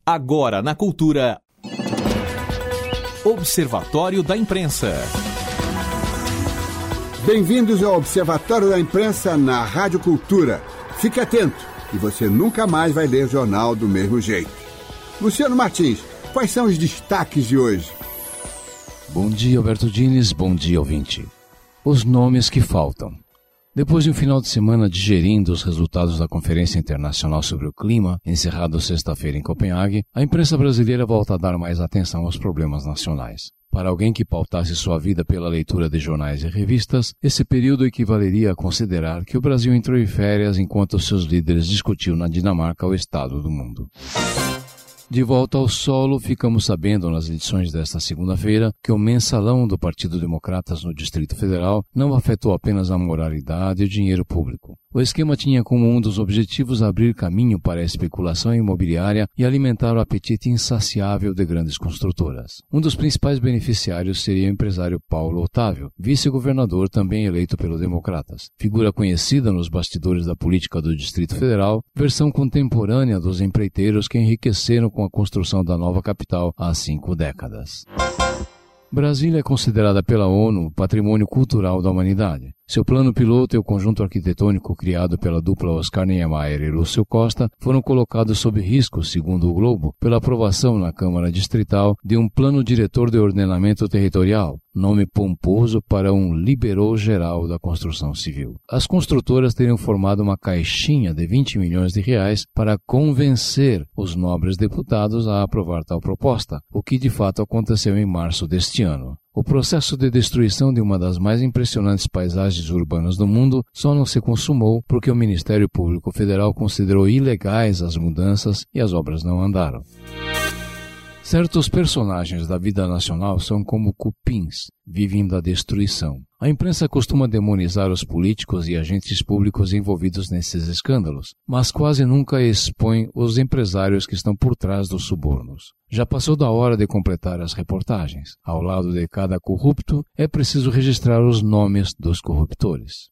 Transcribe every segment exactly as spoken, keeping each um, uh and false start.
Agora na Cultura. Observatório da Imprensa. Bem-vindos ao Observatório da Imprensa na Rádio Cultura. Fique atento, que você nunca mais vai ler jornal do mesmo jeito. Luciano Martins, quais são os destaques de hoje? Bom dia, Alberto Diniz. Bom dia, ouvinte. Os nomes que faltam. Depois de um final de semana digerindo os resultados da Conferência Internacional sobre o Clima, encerrado sexta-feira em Copenhague, a imprensa brasileira volta a dar mais atenção aos problemas nacionais. Para alguém que pautasse sua vida pela leitura de jornais e revistas, esse período equivaleria a considerar que o Brasil entrou em férias enquanto seus líderes discutiam na Dinamarca o estado do mundo. De volta ao solo, ficamos sabendo nas edições desta segunda-feira que o mensalão do Partido Democratas no Distrito Federal não afetou apenas a moralidade e o dinheiro público. O esquema tinha como um dos objetivos abrir caminho para a especulação imobiliária e alimentar o apetite insaciável de grandes construtoras. Um dos principais beneficiários seria o empresário Paulo Otávio, vice-governador também eleito pelo Democratas. Figura conhecida nos bastidores da política do Distrito Federal, versão contemporânea dos empreiteiros que enriqueceram com a construção da nova capital há cinco décadas. Brasília é considerada pela ONU Patrimônio Cultural da Humanidade. Seu plano piloto e o conjunto arquitetônico criado pela dupla Oscar Niemeyer e Lúcio Costa foram colocados sob risco, segundo o Globo, pela aprovação na Câmara Distrital de um plano diretor de ordenamento territorial, nome pomposo para um liberou geral da construção civil. As construtoras teriam formado uma caixinha de vinte milhões de reais para convencer os nobres deputados a aprovar tal proposta, o que de fato aconteceu em março deste ano. O processo de destruição de uma das mais impressionantes paisagens urbanas do mundo só não se consumou porque o Ministério Público Federal considerou ilegais as mudanças e as obras não andaram. Certos personagens da vida nacional são como cupins, vivem da destruição. A imprensa costuma demonizar os políticos e agentes públicos envolvidos nesses escândalos, mas quase nunca expõe os empresários que estão por trás dos subornos. Já passou da hora de completar as reportagens. Ao lado de cada corrupto, é preciso registrar os nomes dos corruptores.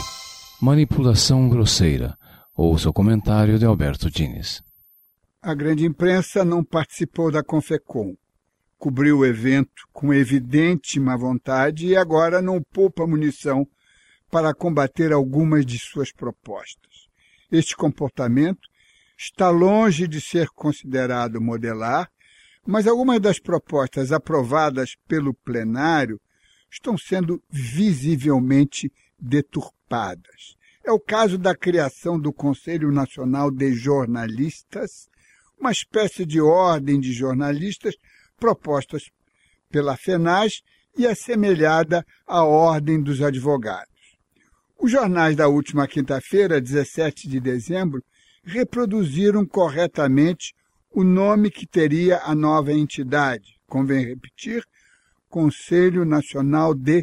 Manipulação grosseira. Ouça o comentário de Alberto Diniz. A grande imprensa não participou da Confecom. Cobriu o evento com evidente má vontade e agora não poupa munição para combater algumas de suas propostas. Este comportamento está longe de ser considerado modelar, mas algumas das propostas aprovadas pelo plenário estão sendo visivelmente deturpadas. É o caso da criação do Conselho Nacional de Jornalistas, uma espécie de ordem de jornalistas propostas pela FENAS e assemelhada à Ordem dos Advogados. Os jornais da última quinta-feira, dezessete de dezembro, reproduziram corretamente o nome que teria a nova entidade, convém repetir, Conselho Nacional de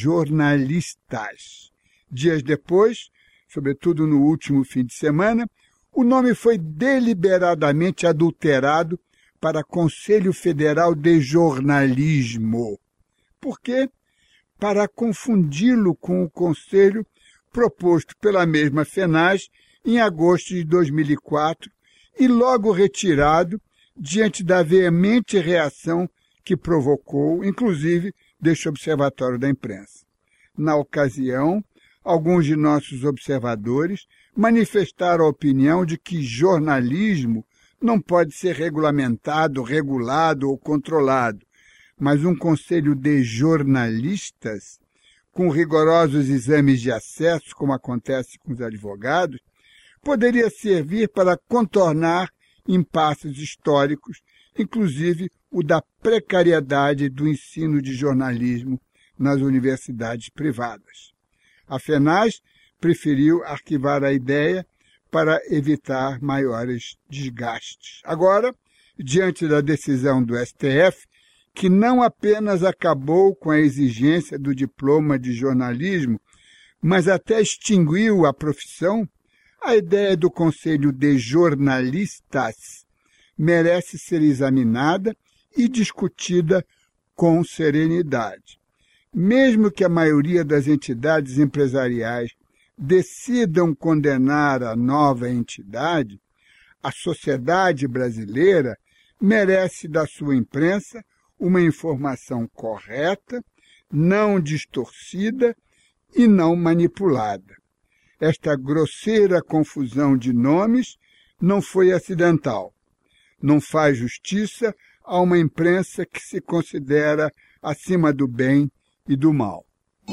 Jornalistas. Dias depois, sobretudo no último fim de semana, o nome foi deliberadamente adulterado para Conselho Federal de Jornalismo. Por quê? Para confundi-lo com o conselho proposto pela mesma FENAS em agosto de dois mil e quatro e logo retirado diante da veemente reação que provocou, inclusive, deste Observatório da Imprensa. Na ocasião, alguns de nossos observadores manifestaram a opinião de que jornalismo não pode ser regulamentado, regulado ou controlado, mas um conselho de jornalistas, com rigorosos exames de acesso, como acontece com os advogados, poderia servir para contornar impasses históricos, inclusive o da precariedade do ensino de jornalismo nas universidades privadas. A FENAS preferiu arquivar a ideia para evitar maiores desgastes. Agora, diante da decisão do S T F, que não apenas acabou com a exigência do diploma de jornalismo, mas até extinguiu a profissão, a ideia do Conselho de Jornalistas merece ser examinada e discutida com serenidade. Mesmo que a maioria das entidades empresariais decidam condenar a nova entidade, a sociedade brasileira merece da sua imprensa uma informação correta, não distorcida e não manipulada. Esta grosseira confusão de nomes não foi acidental. Não faz justiça a uma imprensa que se considera acima do bem e do mal.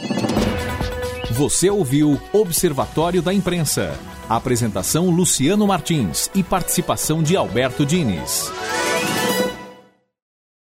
Você ouviu Observatório da Imprensa. Apresentação Luciano Martins e participação de Alberto Diniz.